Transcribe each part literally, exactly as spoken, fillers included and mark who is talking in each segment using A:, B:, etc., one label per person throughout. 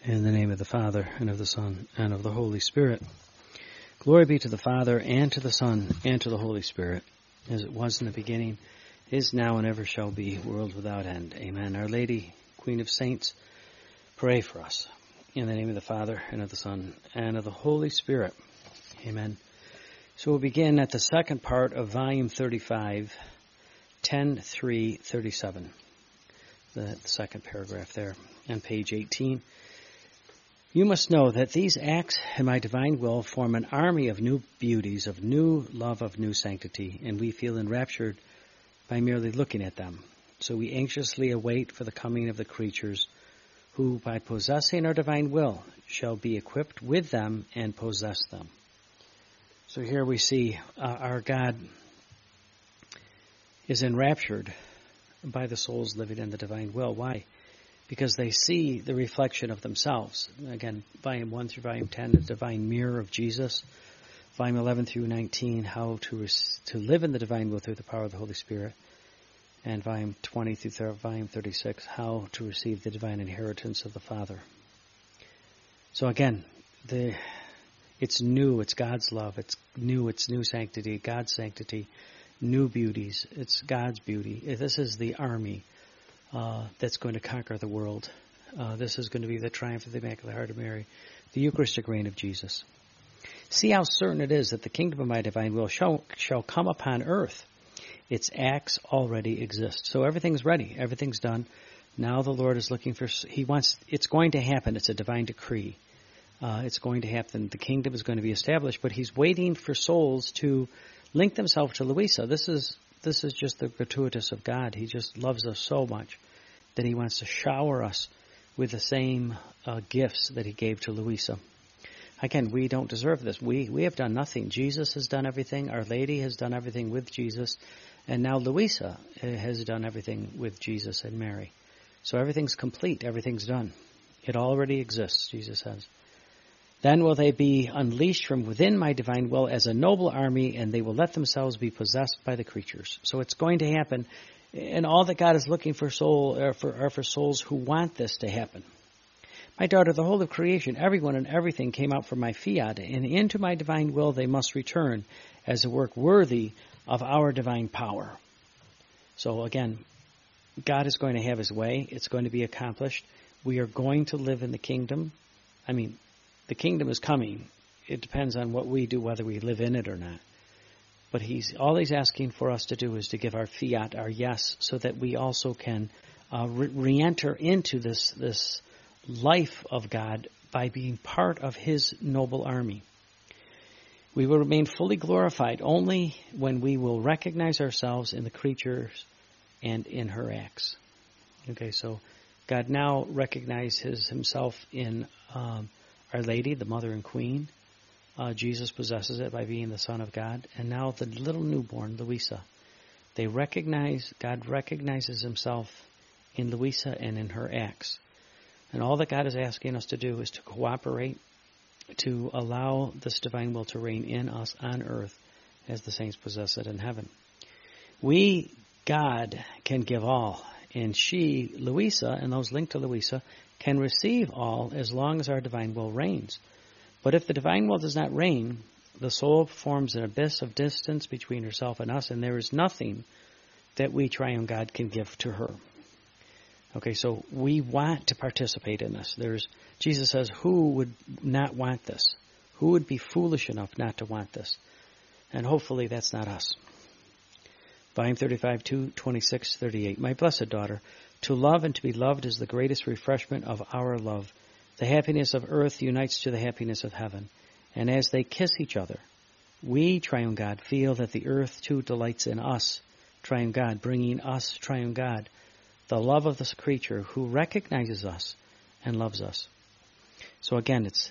A: In the name of the Father, and of the Son, and of the Holy Spirit. Glory be to the Father, and to the Son, and to the Holy Spirit, as it was in the beginning, is now, and ever shall be, world without end. Amen. Our Lady, Queen of Saints, pray for us. In the name of the Father, and of the Son, and of the Holy Spirit. Amen. So we'll begin at the second part of volume thirty-five, ten three thirty-seven. The, the second paragraph there, on page eighteen. You must know that these acts in my divine will form an army of new beauties, of new love, of new sanctity, and we feel enraptured by merely looking at them. So we anxiously await for the coming of the creatures who, by possessing our divine will, shall be equipped with them and possess them. So here we see uh, our God is enraptured by the souls living in the divine will. Why? Because they see the reflection of themselves. Again, volume one through volume ten, the divine mirror of Jesus. Volume eleven through nineteen, how to res- to live in the divine will through the power of the Holy Spirit. And volume twenty through th- volume thirty-six, how to receive the divine inheritance of the Father. So again, the it's new, it's God's love, it's new, it's new sanctity, God's sanctity, new beauties, it's God's beauty. This is the army Uh, that's going to conquer the world. Uh, this is going to be the triumph of the Immaculate Heart of Mary, the Eucharistic reign of Jesus. See how certain it is that the kingdom of my divine will shall, shall come upon earth. Its acts already exist. So everything's ready. Everything's done. Now the Lord is looking for, he wants, it's going to happen. It's a divine decree. Uh, it's going to happen. The kingdom is going to be established, but he's waiting for souls to link themselves to Louisa. This is This is just the gratuitous of God. He just loves us so much that he wants to shower us with the same uh, gifts that he gave to Louisa. Again, we don't deserve this. We we have done nothing. Jesus has done everything. Our Lady has done everything with Jesus. And now Louisa has done everything with Jesus and Mary. So everything's complete. Everything's done. It already exists, Jesus says. Then will they be unleashed from within my divine will as a noble army, and they will let themselves be possessed by the creatures. So it's going to happen, and all that God is looking for soul are for, are for souls who want this to happen. My daughter, the whole of creation, everyone and everything came out from my fiat, and into my divine will they must return as a work worthy of our divine power. So again, God is going to have his way. It's going to be accomplished. We are going to live in the kingdom. I mean, the kingdom is coming. It depends on what we do, whether we live in it or not. But he's all he's asking for us to do is to give our fiat, our yes, so that we also can uh, re- re-enter into this, this life of God by being part of his noble army. We will remain fully glorified only when we will recognize ourselves in the creatures and in her acts. Okay, so God now recognizes himself in Um, Our Lady, the Mother and Queen. Uh, Jesus possesses it by being the Son of God. And now the little newborn, Louisa. They recognize, God recognizes himself in Louisa and in her acts. And all that God is asking us to do is to cooperate, to allow this divine will to reign in us on earth as the saints possess it in heaven. We, God, can give all. And she, Louisa, and those linked to Louisa, can receive all as long as our divine will reigns. But if the divine will does not reign, the soul forms an abyss of distance between herself and us, and there is nothing that we, triune God, can give to her. Okay, so we want to participate in this. There's Jesus says, who would not want this? Who would be foolish enough not to want this? And hopefully that's not us. Volume thirty-five, two twenty-six, thirty-eight. My blessed daughter, to love and to be loved is the greatest refreshment of our love. The happiness of earth unites to the happiness of heaven. And as they kiss each other, we, triune God, feel that the earth too delights in us, triune God, bringing us, triune God, the love of this creature who recognizes us and loves us. So again, it's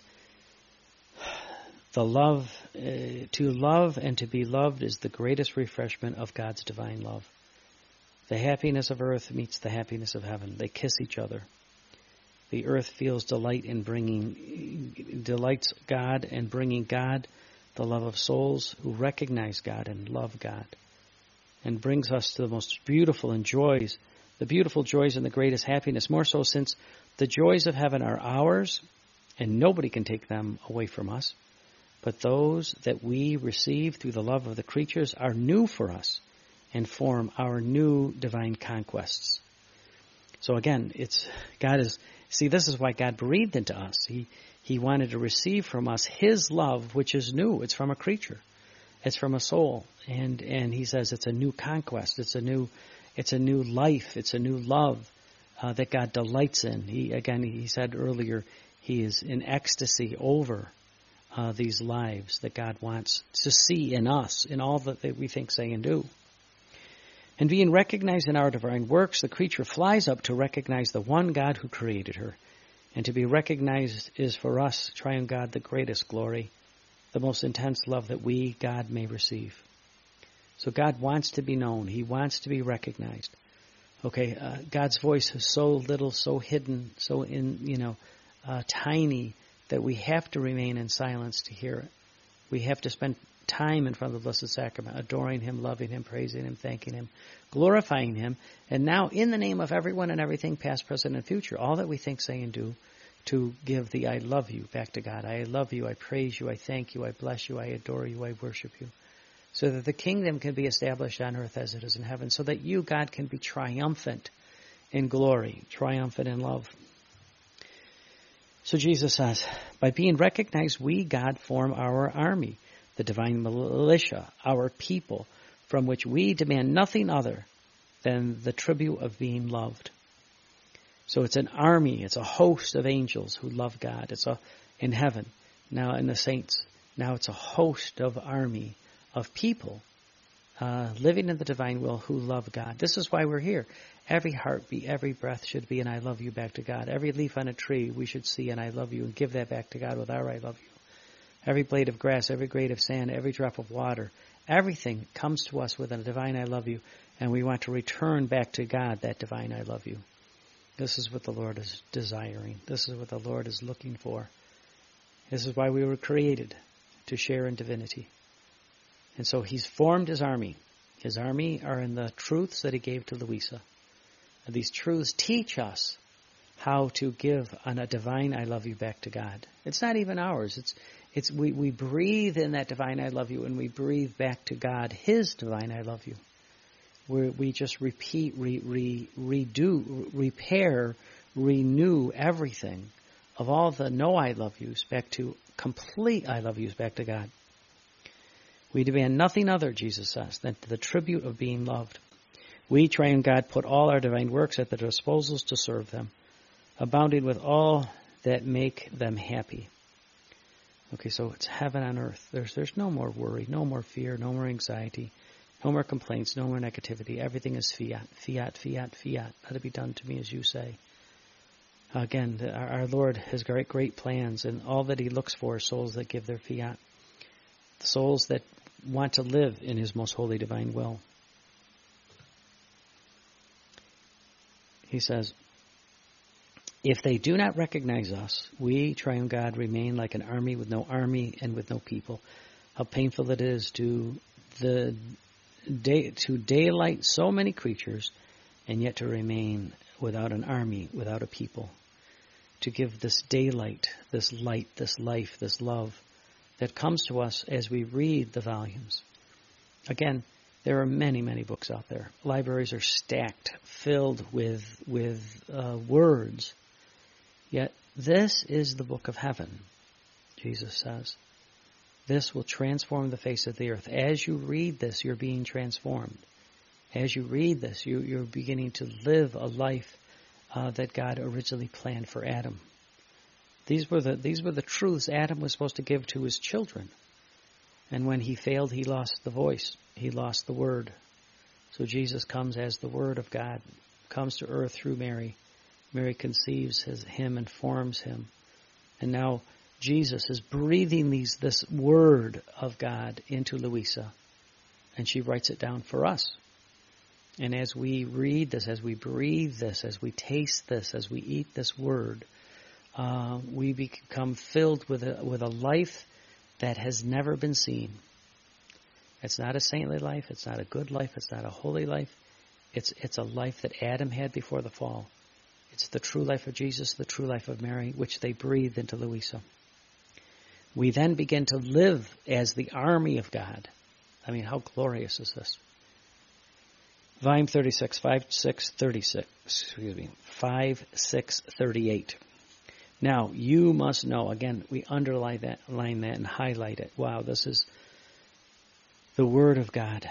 A: the love, uh, to love and to be loved is the greatest refreshment of God's divine love. The happiness of earth meets the happiness of heaven. They kiss each other. The earth feels delight in bringing, delights God and bringing God, the love of souls who recognize God and love God, and brings us to the most beautiful and joys the beautiful joys and the greatest happiness, more so since the joys of heaven are ours, and nobody can take them away from us. But those that we receive through the love of the creatures are new for us and form our new divine conquests. So again, it's God is, see, this is why God breathed into us. He He wanted to receive from us His love, which is new. It's from a creature. It's from a soul. And and He says it's a new conquest. It's a new it's a new life. It's a new love uh, that God delights in. He again, He said earlier, He is in ecstasy over uh, these lives that God wants to see in us, in all that, that we think, say, and do. And being recognized in our divine works, the creature flies up to recognize the one God who created her. And to be recognized is for us, triune God, the greatest glory, the most intense love that we, God, may receive. So God wants to be known. He wants to be recognized. Okay, uh, God's voice is so little, so hidden, so in, you know, uh, tiny that we have to remain in silence to hear it. We have to spend time in front of the Blessed Sacrament, adoring Him, loving Him, praising Him, thanking Him, glorifying Him, and now in the name of everyone and everything, past, present, and future, all that we think, say, and do, to give the I love you back to God. I love you, I praise you, I thank you, I bless you, I adore you, I worship you, so that the kingdom can be established on earth as it is in heaven, so that you, God, can be triumphant in glory, triumphant in love. So Jesus says, by being recognized, we, God, form our army, the divine militia, our people, from which we demand nothing other than the tribute of being loved. So it's an army, it's a host of angels who love God. It's a in heaven, now in the saints. Now it's a host of army of people uh, living in the divine will who love God. This is why we're here. Every heartbeat, every breath should be an I love you back to God. Every leaf on a tree we should see an I love you and give that back to God with our I love you. Every blade of grass, every grain of sand, every drop of water, everything comes to us with a divine I love you, and we want to return back to God that divine I love you. This is what the Lord is desiring. This is what the Lord is looking for. This is why we were created, to share in divinity. And so He's formed His army. His army are in the truths that He gave to Louisa. And these truths teach us how to give on a divine I love you back to God. It's not even ours. It's It's we, we breathe in that divine I love you, and we breathe back to God His divine I love you. We we just repeat, re, re, redo, repair, renew everything of all the no I love yous back to complete I love yous back to God. We demand nothing other, Jesus says, than the tribute of being loved. We, triune God, put all our divine works at their disposals to serve them, abounding with all that make them happy. Okay, so it's heaven on earth. There's there's no more worry, no more fear, no more anxiety, no more complaints, no more negativity. Everything is fiat, fiat, fiat, fiat. Let it be done to me as you say. Again, the, our, our Lord has great, great plans, and all that He looks for is souls that give their fiat, souls that want to live in His most holy divine will. He says, if they do not recognize us, we, triune God, remain like an army with no army and with no people. How painful it is to the day, to daylight so many creatures, and yet to remain without an army, without a people. To give this daylight, this light, this life, this love that comes to us as we read the volumes. Again, there are many, many books out there. Libraries are stacked, filled with with uh, words. Yet this is the book of heaven, Jesus says. This will transform the face of the earth. As you read this, you're being transformed. As you read this, you, you're beginning to live a life uh, that God originally planned for Adam. These were the these were the truths Adam was supposed to give to his children. And when he failed, he lost the voice. He lost the word. So Jesus comes as the Word of God, comes to earth through Mary. Mary conceives his, him and forms him. And now Jesus is breathing these this Word of God into Louisa. And she writes it down for us. And as we read this, as we breathe this, as we taste this, as we eat this Word, uh, we become filled with a, with a life that has never been seen. It's not a saintly life. It's not a good life. It's not a holy life. It's it's a life that Adam had before the fall. It's the true life of Jesus, the true life of Mary, which they breathed into Louisa. We then begin to live as the army of God. I mean, how glorious is this? Volume thirty-six, five six thirty-six, excuse me, five six thirty-eight. Now, you must know, again, we underline that, line that and highlight it. Wow, this is the Word of God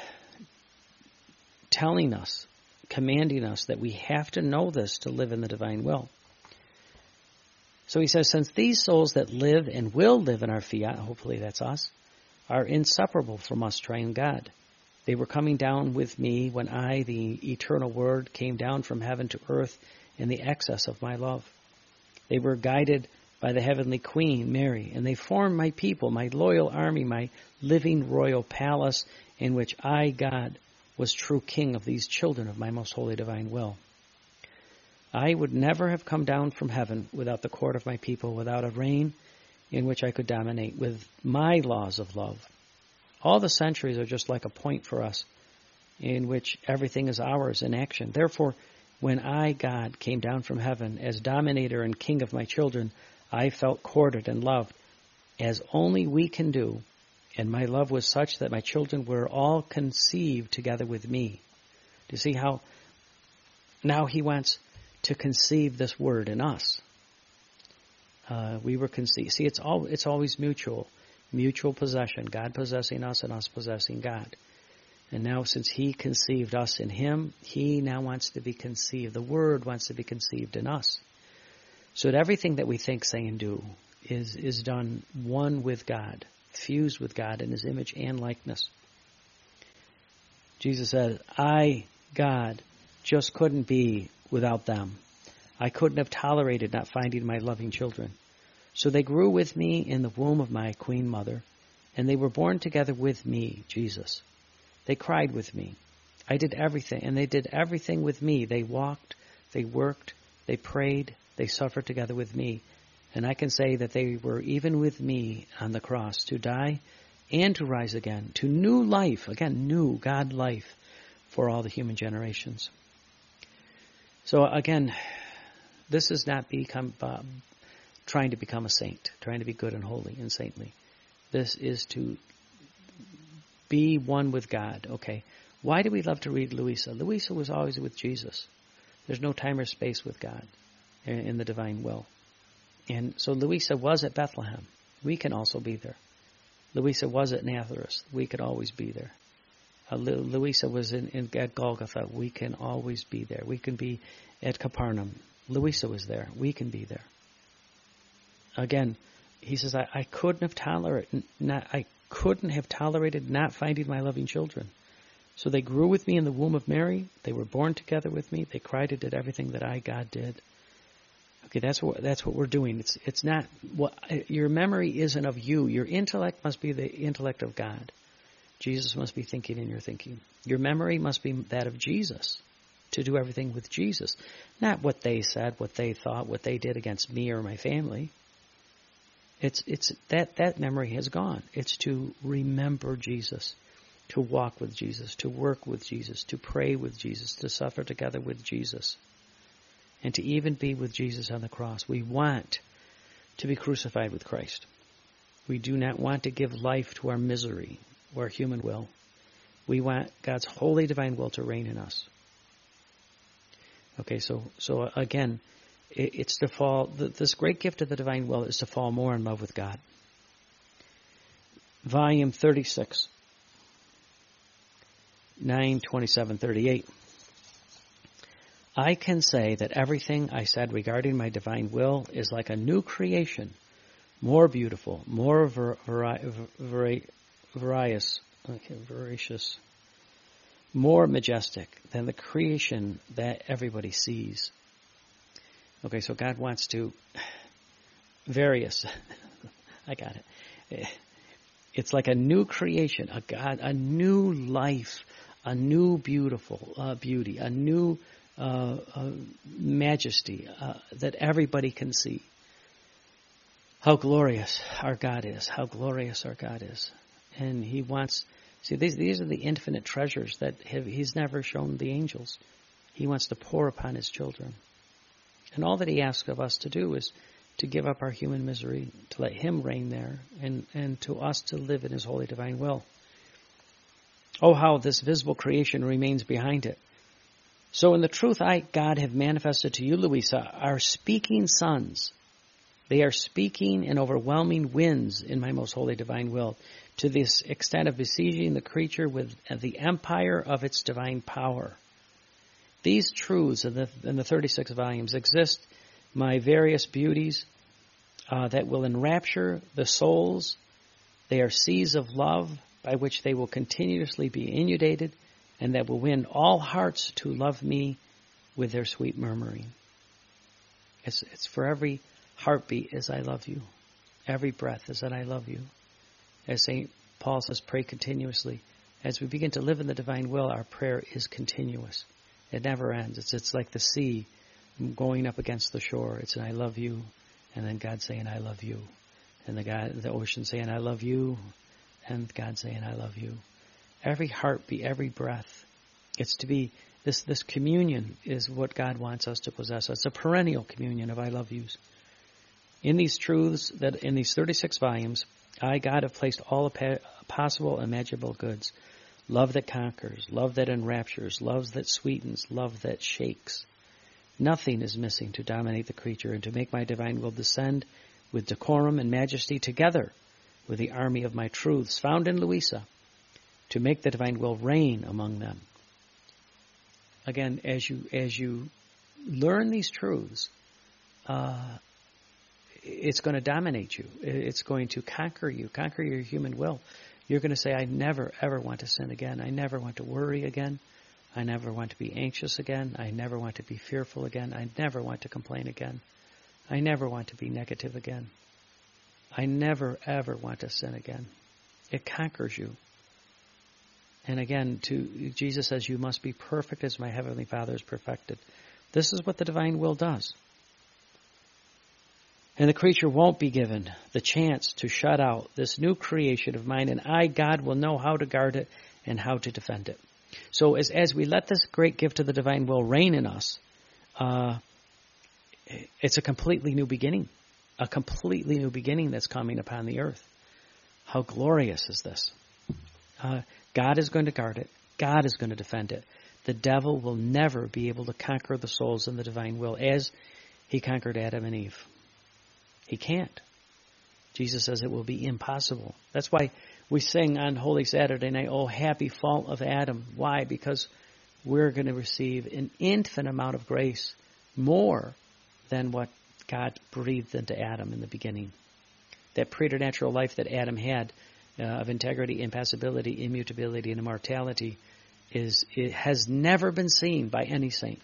A: telling us, commanding us that we have to know this to live in the divine will. So he says, since these souls that live and will live in our fiat, hopefully that's us, are inseparable from us, triune God. They were coming down with me when I, the eternal Word, came down from heaven to earth in the excess of my love. They were guided by the heavenly Queen, Mary, and they formed my people, my loyal army, my living royal palace, in which I, God, was true king of these children of my most holy divine will. I would never have come down from heaven without the court of my people, without a reign in which I could dominate with my laws of love. All the centuries are just like a point for us, in which everything is ours in action. Therefore, when I, God, came down from heaven as dominator and king of my children, I felt courted and loved, as only we can do, and my love was such that my children were all conceived together with me. Do you see how now he wants to conceive this word in us? Uh, we were conceived. See, it's all it's always mutual, mutual possession, God possessing us and us possessing God. And now since he conceived us in him, he now wants to be conceived. The Word wants to be conceived in us. So that everything that we think, say, and do is, is done one with God, fused with God in his image and likeness. Jesus says, I, God, just couldn't be without them. I couldn't have tolerated not finding my loving children. So they grew with me in the womb of my Queen Mother, and they were born together with me, Jesus. They cried with me. I did everything, and they did everything with me. They walked, they worked, they prayed, they suffered together with me. And I can say that they were even with me on the cross to die and to rise again, to new life, again, new God life for all the human generations. So again, this is not become uh, trying to become a saint, trying to be good and holy and saintly. This is to be one with God. Okay, why do we love to read Louisa? Louisa was always with Jesus. There's no time or space with God in the divine will. And so Louisa was at Bethlehem. We can also be there. Louisa was at Nazareth. We could always be there. Uh, Louisa was in, in at Golgotha. We can always be there. We can be at Capernaum. Louisa was there. We can be there. Again, he says, I, I couldn't have tolerated not I couldn't have tolerated not finding my loving children. So they grew with me in the womb of Mary. They were born together with me. They cried and did everything that I, God, did. Okay, that's what that's what we're doing. It's it's not what your memory isn't of you. Your intellect must be the intellect of God. Jesus must be thinking in your thinking. Your memory must be that of Jesus, to do everything with Jesus, not what they said, what they thought, what they did against me or my family. It's it's that that memory has gone. It's to remember Jesus, to walk with Jesus, to work with Jesus, to pray with Jesus, to suffer together with Jesus, and to even be with Jesus on the cross. We want to be crucified with Christ. We do not want to give life to our misery or our human will. We want God's holy divine will to reign in us. Okay, so so again, it's to fall, this great gift of the divine will is to fall more in love with God. Volume thirty-six, nine twenty-seven thirty-eight. I can say that everything I said regarding my divine will is like a new creation, more beautiful, more ver, vari, vari, various, okay, voracious, more majestic than the creation that everybody sees. Okay, so God wants to, various, I got it. It's like a new creation, a God, a new life, a new beautiful uh, beauty, a new uh, uh, majesty uh, that everybody can see. How glorious our God is, how glorious our God is. And he wants, See, these, these are the infinite treasures that have, he's never shown the angels. He wants to pour upon his children. And all that he asks of us to do is to give up our human misery, to let him reign there, and, and to us to live in his holy divine will. Oh, how this visible creation remains behind it. So in the truth I, God, have manifested to you, Louisa, are speaking sons. They are speaking in overwhelming winds in my most holy divine will, to this extent of besieging the creature with the empire of its divine power. These truths in the, in the thirty-six volumes exist, my various beauties uh, that will enrapture the souls. They are seas of love by which they will continuously be inundated, and that will win all hearts to love me with their sweet murmuring. It's, it's for every heartbeat as I love you. Every breath is that I love you. As Saint Paul says, pray continuously. As we begin to live in the divine will, our prayer is continuous. It never ends. It's it's like the sea going up against the shore. It's an I love you, and then God saying I love you. And the God, the ocean saying I love you, and God saying I love you. Every heartbeat, every breath. It's to be, this, this communion is what God wants us to possess. It's a perennial communion of I love yous. In these truths, that in these thirty-six volumes, I, God, have placed all possible imaginable goods. Love that conquers, love that enraptures, love that sweetens, love that shakes. Nothing is missing to dominate the creature and to make my divine will descend with decorum and majesty together with the army of my truths found in Louisa, to make the divine will reign among them. Again, as you as you learn these truths, uh, it's going to dominate you. It's going to conquer you, conquer your human will. You're going to say, I never, ever want to sin again. I never want to worry again. I never want to be anxious again. I never want to be fearful again. I never want to complain again. I never want to be negative again. I never, ever want to sin again. It conquers you. And again, to Jesus says, you must be perfect as my heavenly Father is perfected. This is what the divine will does. And the creature won't be given the chance to shut out this new creation of mine, and I, God, will know how to guard it and how to defend it. So as as we let this great gift of the divine will reign in us, uh, it's a completely new beginning, a completely new beginning that's coming upon the earth. How glorious is this? Uh, God is going to guard it. God is going to defend it. The devil will never be able to conquer the souls in the divine will as he conquered Adam and Eve. He can't. Jesus says it will be impossible. That's why we sing on Holy Saturday night, oh, happy fall of Adam. Why? Because we're going to receive an infinite amount of grace, more than what God breathed into Adam in the beginning. That preternatural life that Adam had uh, of integrity, impassibility, immutability, and immortality is it has never been seen by any saint.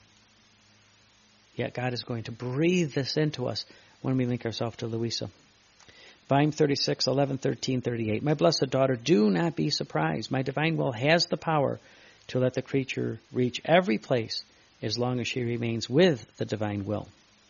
A: Yet God is going to breathe this into us when we link ourselves to Louisa. Volume thirty-six, eleven, thirteen, thirty-eight. My blessed daughter, do not be surprised. My divine will has the power to let the creature reach every place as long as she remains with the divine will.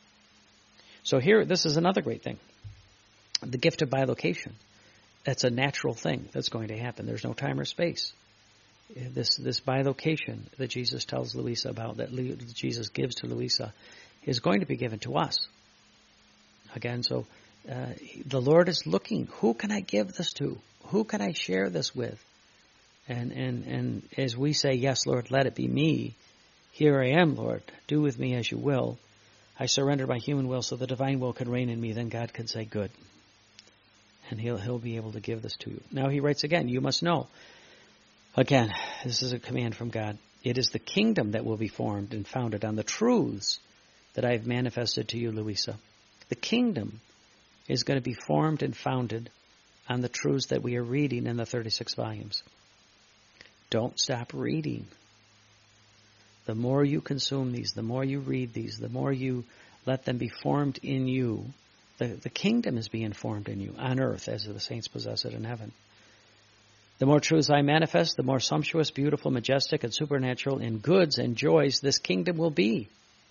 A: So here, this is another great thing. The gift of bilocation. That's a natural thing that's going to happen. There's no time or space. This this bilocation that Jesus tells Louisa about, that Jesus gives to Louisa, is going to be given to us. Again, so uh, the Lord is looking. Who can I give this to? Who can I share this with? And and and as we say, yes, Lord, let it be me. Here I am, Lord. Do with me as you will. I surrender my human will so the divine will can reign in me. Then God can say, good. And he'll he'll be able to give this to you. Now he writes again, you must know. Again, this is a command from God. It is the kingdom that will be formed and founded on the truths that I have manifested to you, Louisa. The kingdom is going to be formed and founded on the truths that we are reading in the thirty-six volumes. Don't stop reading. The more you consume these, the more you read these, the more you let them be formed in you, the, the kingdom is being formed in you on earth as the saints possess it in heaven. The more truths I manifest, the more sumptuous, beautiful, majestic, and supernatural in goods and joys this kingdom will be.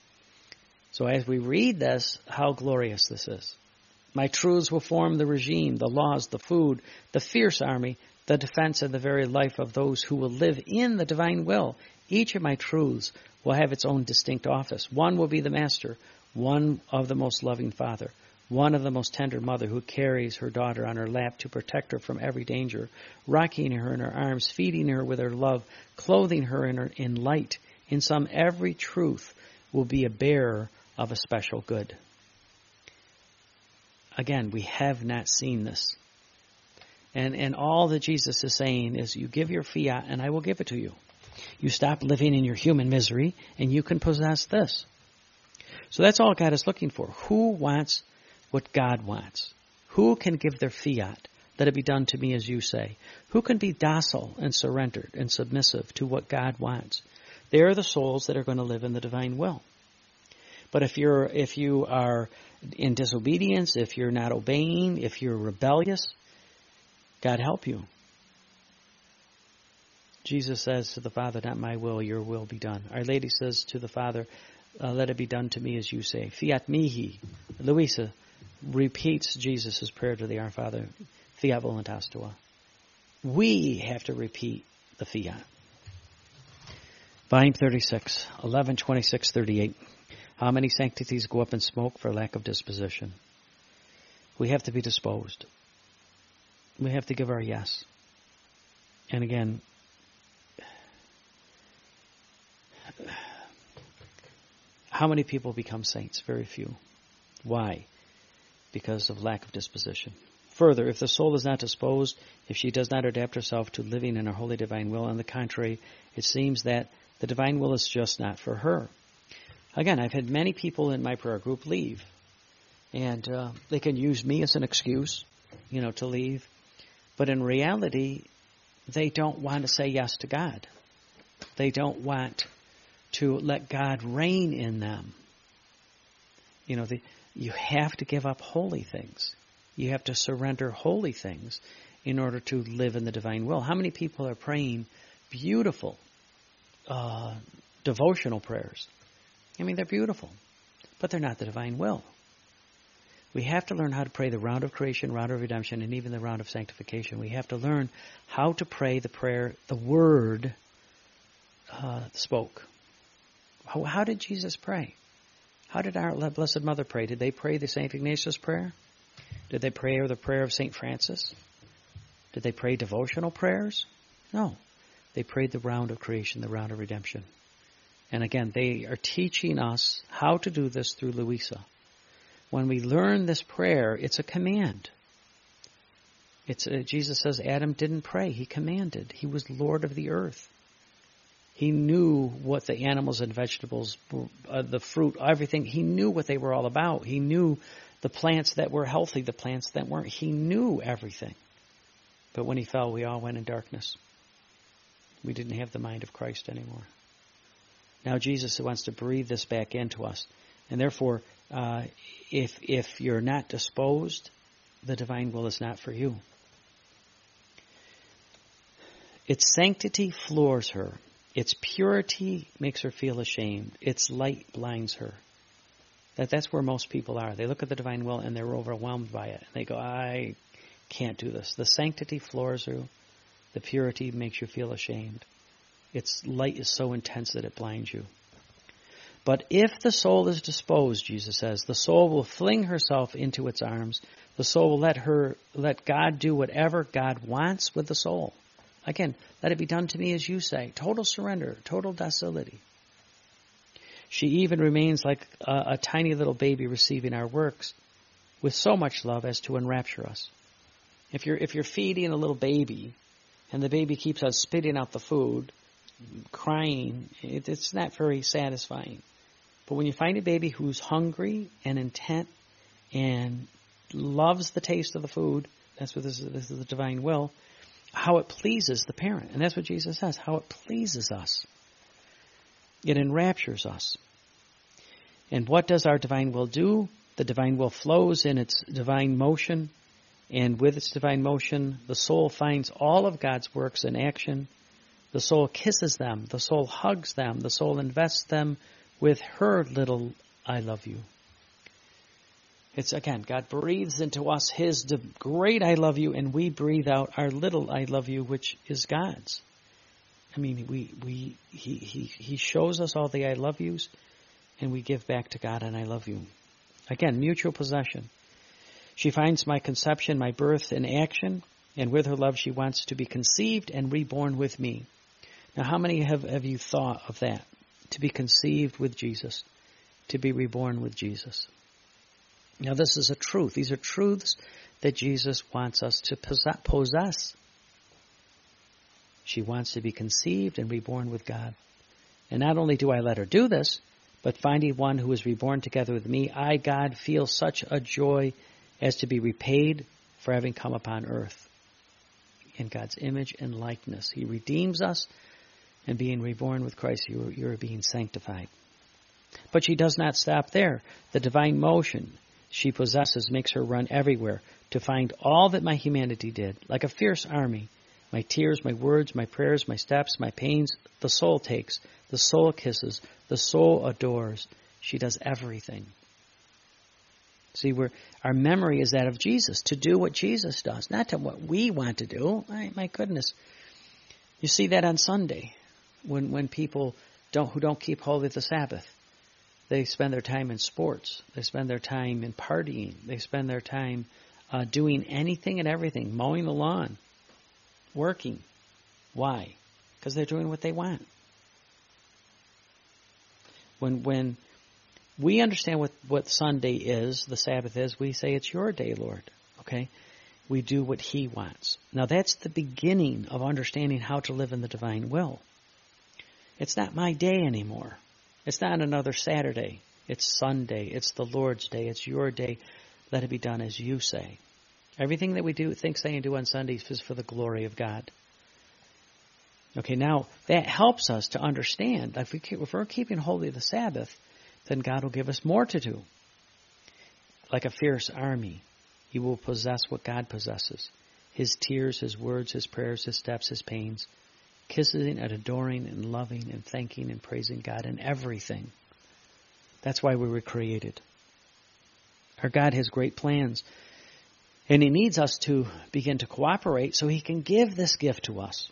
A: So as we read this, how glorious this is. My truths will form the regime, the laws, the food, the fierce army, the defense and the very life of those who will live in the divine will. Each of my truths will have its own distinct office. One will be the master, one of the most loving father, one of the most tender mother who carries her daughter on her lap to protect her from every danger, rocking her in her arms, feeding her with her love, clothing her in, her, in light. In sum, every truth will be a bearer of a special good. Again, we have not seen this. And, and all that Jesus is saying is, you give your fiat and I will give it to you. You stop living in your human misery and you can possess this. So that's all God is looking for. Who wants what God wants? Who can give their fiat? Let it be done to me as you say. Who can be docile and surrendered and submissive to what God wants? They are the souls that are going to live in the divine will. But if you're, if you are in disobedience, if you're not obeying, if you're rebellious, God help you. Jesus says to the Father, not my will, your will be done. Our Lady says to the Father, uh, let it be done to me as you say. Fiat mihi. Luisa repeats Jesus' prayer to the Our Father, fiat voluntas tua. We have to repeat the fiat. Volume thirty-six, eleven twenty-six thirty-eight. How many sanctities go up in smoke for lack of disposition? We have to be disposed. We have to give our yes. And again, how many people become saints? Very few. Why? Because of lack of disposition. Further, if the soul is not disposed, if she does not adapt herself to living in her holy divine will, on the contrary, it seems that the divine will is just not for her. Again, I've had many people in my prayer group leave. And uh, they can use me as an excuse, you know, to leave. But in reality, they don't want to say yes to God. They don't want to let God reign in them. You know, the, you have to give up holy things. You have to surrender holy things in order to live in the divine will. How many people are praying beautiful uh, devotional prayers? I mean, they're beautiful, but they're not the divine will. We have to learn how to pray the round of creation, round of redemption, and even the round of sanctification. We have to learn how to pray the prayer the Word uh, spoke. How, how did Jesus pray? How did our Blessed Mother pray? Did they pray the Saint Ignatius prayer? Did they pray the prayer of Saint Francis? Did they pray devotional prayers? No. They prayed the round of creation, the round of redemption. And again, they are teaching us how to do this through Luisa. When we learn this prayer, it's a command. It's a, Jesus says Adam didn't pray. He commanded. He was Lord of the earth. He knew what the animals and vegetables, uh, the fruit, everything. He knew what they were all about. He knew the plants that were healthy, the plants that weren't. He knew everything. But when he fell, we all went in darkness. We didn't have the mind of Christ anymore. Now Jesus wants to breathe this back into us. And therefore, uh, if if you're not disposed, the divine will is not for you. Its sanctity floors her. Its purity makes her feel ashamed. Its light blinds her. That that's where most people are. They look at the divine will and they're overwhelmed by it. And they go, I can't do this. The sanctity floors her. The purity makes you feel ashamed. Its light is so intense that it blinds you. But if the soul is disposed, Jesus says, the soul will fling herself into its arms. The soul will let her, let God do whatever God wants with the soul. Again, let it be done to me as you say. Total surrender, total docility. She even remains like a, a tiny little baby receiving our works with so much love as to enrapture us. If you're, if you're feeding a little baby and the baby keeps on spitting out the food, crying, it, it's not very satisfying. But when you find a baby who's hungry and intent and loves the taste of the food, that's what this is, this is the divine will, how it pleases the parent. And that's what Jesus says, how it pleases us. It enraptures us. And what does our divine will do? The divine will flows in its divine motion, and with its divine motion, the soul finds all of God's works in action. The soul kisses them. The soul hugs them. The soul invests them with her little I love you. It's, again, God breathes into us His great I love you, and we breathe out our little I love you, which is God's. I mean, we, we, he, he, he shows us all the I love yous, and we give back to God an I love you. Again, mutual possession. She finds my conception, my birth in action, and with her love she wants to be conceived and reborn with me. Now, how many have, have you thought of that? To be conceived with Jesus, to be reborn with Jesus. Now, this is a truth. These are truths that Jesus wants us to possess. She wants to be conceived and reborn with God. And not only do I let her do this, but finding one who is reborn together with me, I, God, feel such a joy as to be repaid for having come upon earth in God's image and likeness. He redeems us, and being reborn with Christ, you're, you're being sanctified. But she does not stop there. The divine motion she possesses makes her run everywhere to find all that my humanity did, like a fierce army. My tears, my words, my prayers, my steps, my pains, the soul takes, the soul kisses, the soul adores. She does everything. See, we're, our memory is that of Jesus, to do what Jesus does, not to what we want to do. My, my goodness. You see that on Sunday, when, when people don't who don't keep holy the Sabbath. They spend their time in sports. They spend their time in partying. They spend their time uh, doing anything and everything, mowing the lawn, working. Why? Because they're doing what they want. When when we understand what, what Sunday is, the Sabbath is, we say, it's your day, Lord. Okay? We do what He wants. Now that's the beginning of understanding how to live in the divine will. It's not my day anymore. It's not another Saturday. It's Sunday. It's the Lord's day. It's your day. Let it be done as you say. Everything that we do, think, say, and do on Sundays is for the glory of God. Okay, now that helps us to understand. If, we keep, if we're keeping holy the Sabbath, then God will give us more to do. Like a fierce army, He will possess what God possesses. His tears, His words, His prayers, His steps, His pains. Kissing and adoring and loving and thanking and praising God in everything. That's why we were created. Our God has great plans. And He needs us to begin to cooperate so He can give this gift to us.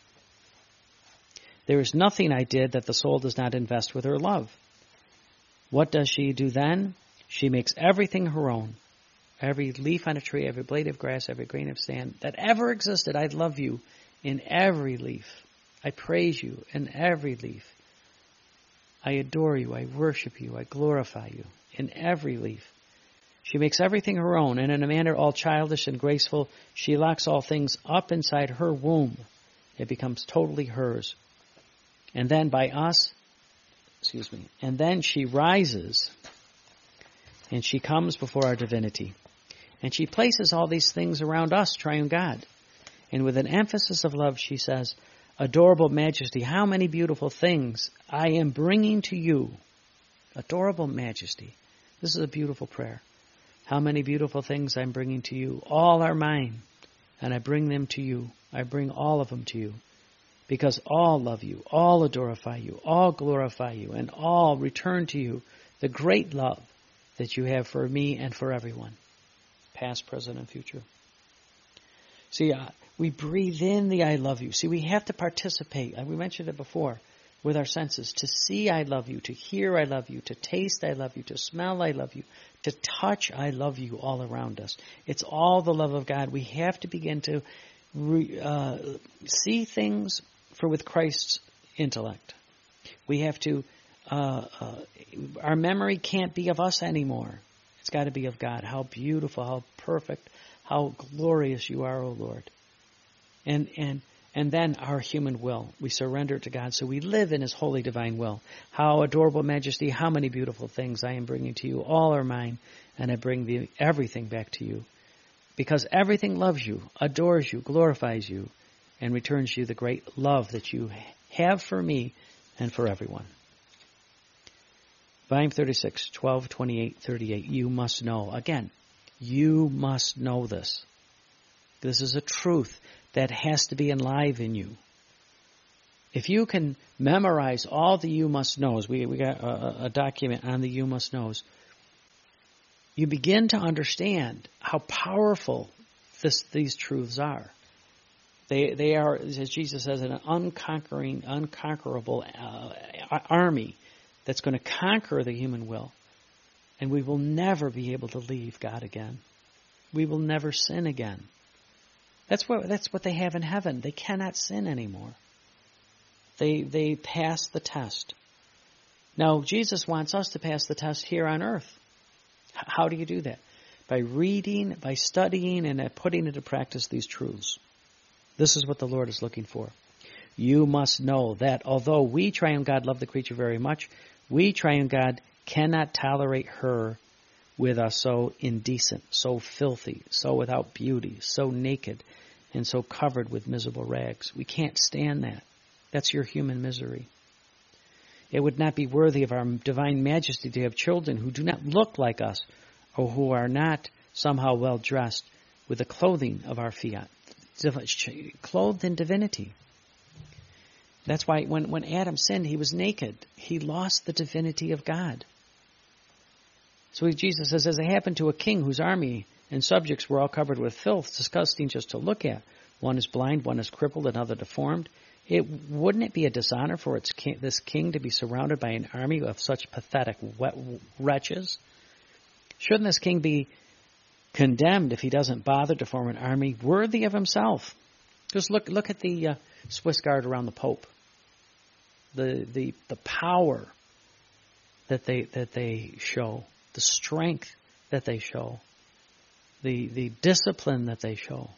A: There is nothing I did that the soul does not invest with her love. What does she do then? She makes everything her own. Every leaf on a tree, every blade of grass, every grain of sand that ever existed, I love you in every leaf. I praise you in every leaf. I adore you. I worship you. I glorify you in every leaf. She makes everything her own, and in a manner all childish and graceful, she locks all things up inside her womb. It becomes totally hers. And then by us, excuse me, and then she rises, and she comes before our divinity. And she places all these things around us, triune God. And with an emphasis of love, she says, Adorable Majesty, how many beautiful things I am bringing to you. Adorable Majesty. This is a beautiful prayer. How many beautiful things I'm bringing to you. All are mine, and I bring them to you. I bring all of them to you. Because all love you, all adorify you, all glorify you, and all return to you the great love that you have for me and for everyone, past, present, and future. See, uh, we breathe in the I love you. See, we have to participate. We mentioned it before with our senses. To see I love you, to hear I love you, to taste I love you, to smell I love you, to touch I love you all around us. It's all the love of God. We have to begin to re, uh, see things for with Christ's intellect. We have to, uh, uh, our memory can't be of us anymore. It's got to be of God. How beautiful, how perfect, how glorious you are, O Lord. And and and then our human will. We surrender it to God, so we live in His holy divine will. How adorable Majesty, how many beautiful things I am bringing to you. All are mine, and I bring the, everything back to you. Because everything loves you, adores you, glorifies you, and returns you the great love that you have for me and for everyone. Volume thirty-six, twelve, twenty-eight, thirty-eight. You must know. Again, you must know this. This is a truth that has to be alive in you. If you can memorize all the you must knows, we, we got a, a document on the you must knows, you begin to understand how powerful this, these truths are. They they are, as Jesus says, an unconquering, unconquerable uh, army that's going to conquer the human will. And we will never be able to leave God again. We will never sin again. That's what that's what they have in heaven. They cannot sin anymore. They they pass the test. Now, Jesus wants us to pass the test here on earth. How do you do that? By reading, by studying, and putting into practice these truths. This is what the Lord is looking for. You must know that although we, triune God, love the creature very much, we, triune God, cannot tolerate her with us so indecent, so filthy, so without beauty, so naked, and so covered with miserable rags. We can't stand that. That's your human misery. It would not be worthy of our divine majesty to have children who do not look like us or who are not somehow well dressed with the clothing of our fiat, clothed in divinity. That's why when, when Adam sinned, he was naked. He lost the divinity of God. So Jesus says, as it happened to a king whose army and subjects were all covered with filth, disgusting just to look at. One is blind, one is crippled, another deformed. It, wouldn't it be a dishonor for its king, this king to be surrounded by an army of such pathetic wet, wretches? Shouldn't this king be condemned if he doesn't bother to form an army worthy of himself? Just look look at the uh, Swiss Guard around the Pope. The the the power that they that they show, the strength that they show, the the discipline that they show.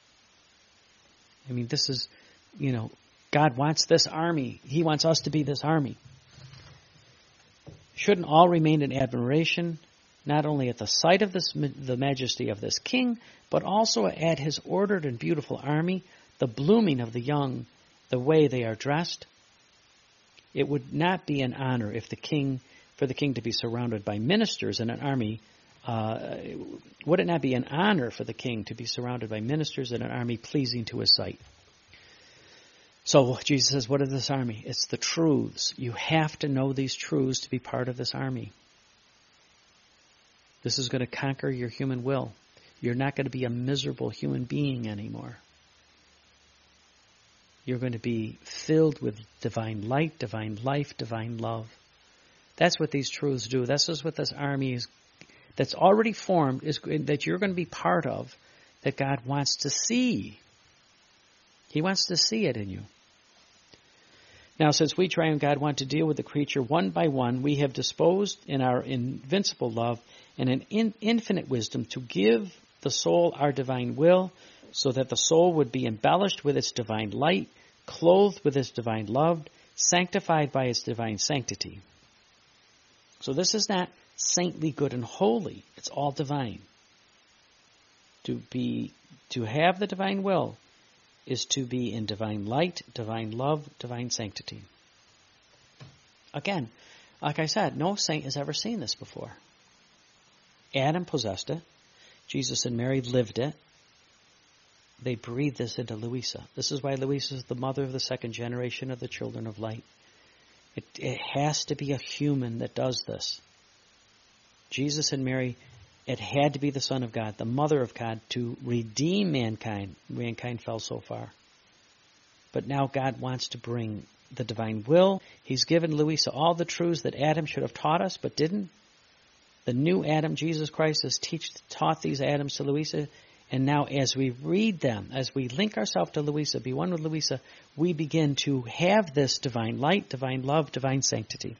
A: I mean, this is, you know, God wants this army. He wants us to be this army. Shouldn't all remain in admiration, not only at the sight of this, the majesty of this king, but also at his ordered and beautiful army, the blooming of the young, the way they are dressed? It would not be an honor if the king, for the king to be surrounded by ministers in an army. Uh, would it not be an honor for the king to be surrounded by ministers in an army pleasing to his sight? So Jesus says, what is this army? It's the truths. You have to know these truths to be part of this army. This is going to conquer your human will. You're not going to be a miserable human being anymore. You're going to be filled with divine light, divine life, divine love. That's what these truths do. This is what this army is, that's already formed, is that you're going to be part of, that God wants to see. He wants to see it in you. Now, since we, triune God, want to deal with the creature one by one, we have disposed in our invincible love and in, in infinite wisdom to give the soul our divine will, so that the soul would be embellished with its divine light, clothed with its divine love, sanctified by its divine sanctity. So this is not saintly, good, and holy. It's all divine. To be, to have the divine will is to be in divine light, divine love, divine sanctity. Again, like I said, no saint has ever seen this before. Adam possessed it. Jesus and Mary lived it. They breathed this into Louisa. This is why Louisa is the mother of the second generation of the children of light. It, it has to be a human that does this. Jesus and Mary, it had to be the Son of God, the Mother of God, to redeem mankind. Mankind fell so far. But now God wants to bring the divine will. He's given Louisa all the truths that Adam should have taught us, but didn't. The new Adam, Jesus Christ, has teach, taught these Adams to Louisa. And now as we read them, as we link ourselves to Louisa, be one with Louisa, we begin to have this divine light, divine love, divine sanctity.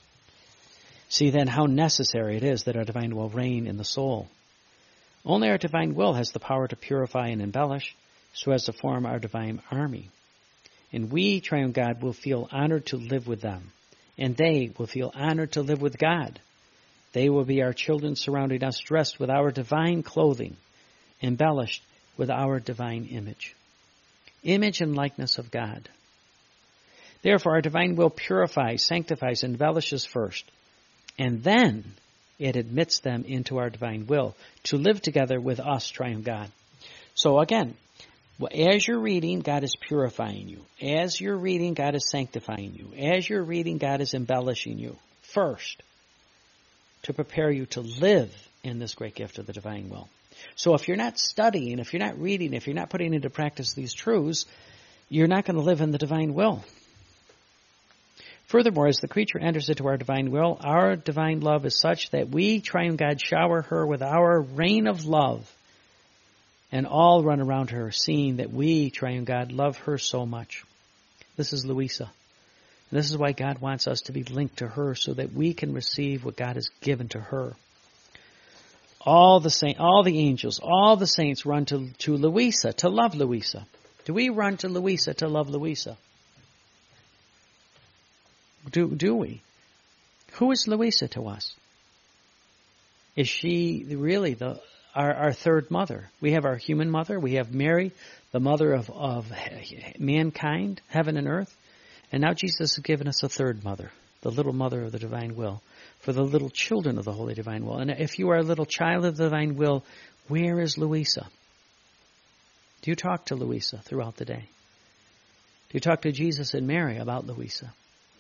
A: See then how necessary it is that our divine will reign in the soul. Only our divine will has the power to purify and embellish, so as to form our divine army. And we, triune God, will feel honored to live with them, and they will feel honored to live with God. They will be our children surrounding us, dressed with our divine clothing, embellished with our divine image. Image and likeness of God. Therefore, our divine will purifies, sanctifies, embellishes first, and then it admits them into our divine will to live together with us, triune God. So again, as you're reading, God is purifying you. As you're reading, God is sanctifying you. As you're reading, God is embellishing you first, to prepare you to live in this great gift of the divine will. So if you're not studying, if you're not reading, if you're not putting into practice these truths, you're not going to live in the divine will. Furthermore, as the creature enters into our divine will, our divine love is such that we, triune God, shower her with our rain of love, and all run around her, seeing that we, triune God, love her so much. This is Louisa. And this is why God wants us to be linked to her, so that we can receive what God has given to her. All the saint, all the angels, all the saints run to, to Louisa, to love Louisa. Do we run to Louisa to love Louisa? Do, do we? Who is Louisa to us? Is she really the our, our third mother? We have our human mother. We have Mary, the mother of, of mankind, heaven and earth. And now Jesus has given us a third mother, the little mother of the divine will, for the little children of the holy divine will. And if you are a little child of the divine will, where is Louisa? Do you talk to Louisa throughout the day? Do you talk to Jesus and Mary about Louisa?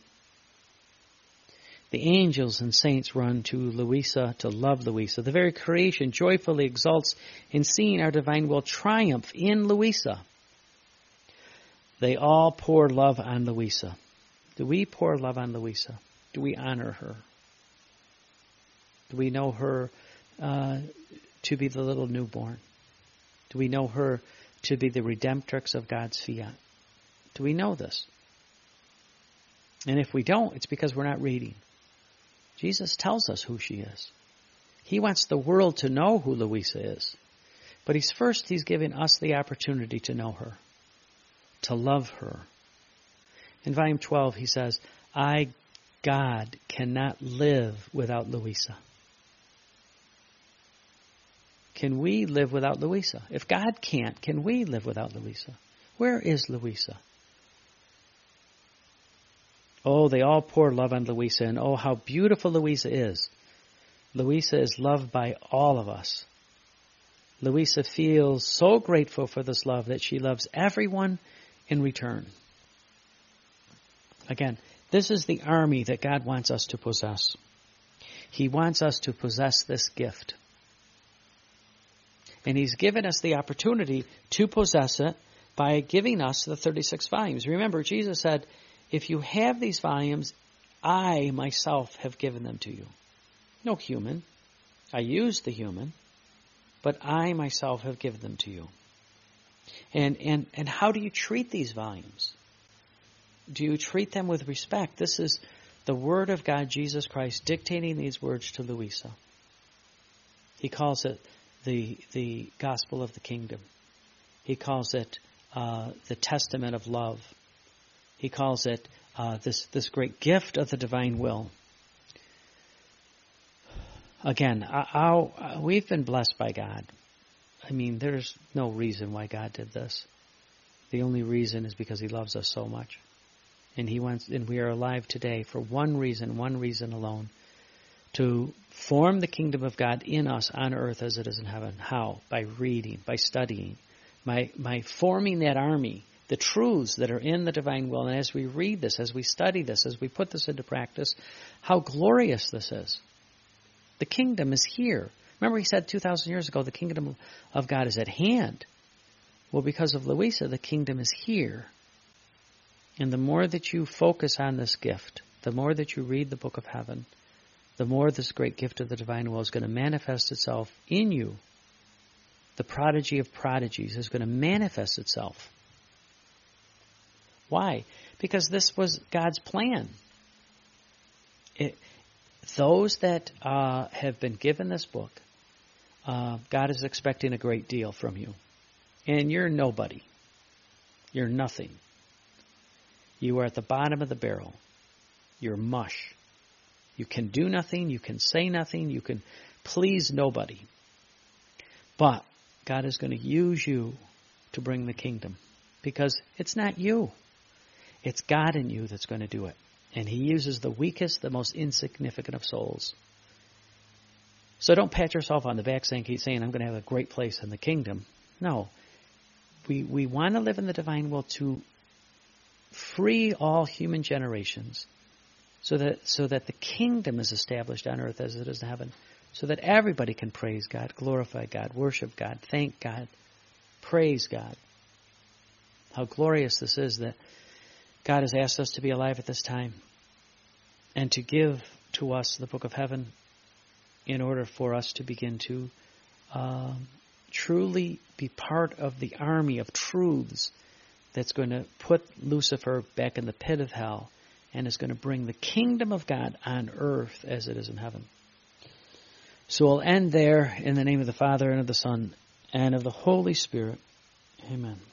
A: The angels and saints run to Louisa to love Louisa. The very creation joyfully exults in seeing our divine will triumph in Louisa. They all pour love on Louisa. Do we pour love on Louisa? Do we honor her? Do we know her uh, to be the little newborn? Do we know her to be the redemptrix of God's fiat? Do we know this? And if we don't, it's because we're not reading. Jesus tells us who she is. He wants the world to know who Louisa is. But he's first, he's giving us the opportunity to know her, to love her. In volume twelve, he says, I, God, cannot live without Louisa. Can we live without Louisa? If God can't, can we live without Louisa? Where is Louisa? Oh, they all pour love on Louisa, and oh, how beautiful Louisa is. Louisa is loved by all of us. Louisa feels so grateful for this love that she loves everyone in return. Again, this is the army that God wants us to possess. He wants us to possess this gift. And he's given us the opportunity to possess it by giving us the thirty-six volumes. Remember, Jesus said, if you have these volumes, I myself have given them to you. No human. I used the human, but I myself have given them to you. And, and, and how do you treat these volumes? Do you treat them with respect? This is the Word of God, Jesus Christ, dictating these words to Louisa. He calls it the, the gospel of the kingdom. He calls it uh, the testament of love. He calls it uh, this, this great gift of the divine will. Again, our, our, we've been blessed by God. I mean, there's no reason why God did this. The only reason is because he loves us so much. And he wants, and we are alive today for one reason, one reason alone. To form the kingdom of God in us on earth as it is in heaven. How? By reading, by studying, by, by forming that army. The truths that are in the divine will. And as we read this, as we study this, as we put this into practice, how glorious this is. The kingdom is here. Remember he said two thousand years ago, the kingdom of God is at hand. Well, because of Louisa, the kingdom is here. And the more that you focus on this gift, the more that you read the book of heaven, the more this great gift of the divine will is going to manifest itself in you. The prodigy of prodigies is going to manifest itself. Why? Because this was God's plan. It, those that uh, have been given this book, uh, God is expecting a great deal from you. And you're nobody. You're nothing. You are at the bottom of the barrel. You're mush. You can do nothing. You can say nothing. You can please nobody. But God is going to use you to bring the kingdom. Because it's not you. It's God in you that's going to do it. And he uses the weakest, the most insignificant of souls. So don't pat yourself on the back saying, keep saying, I'm going to have a great place in the kingdom. No. We, we want to live in the divine will to free all human generations so that, so that the kingdom is established on earth as it is in heaven so that everybody can praise God, glorify God, worship God, thank God, praise God. How glorious this is that God has asked us to be alive at this time and to give to us the book of heaven in order for us to begin to uh, truly be part of the army of truths that's going to put Lucifer back in the pit of hell and is going to bring the kingdom of God on earth as it is in heaven. So we'll end there in the name of the Father and of the Son and of the Holy Spirit. Amen.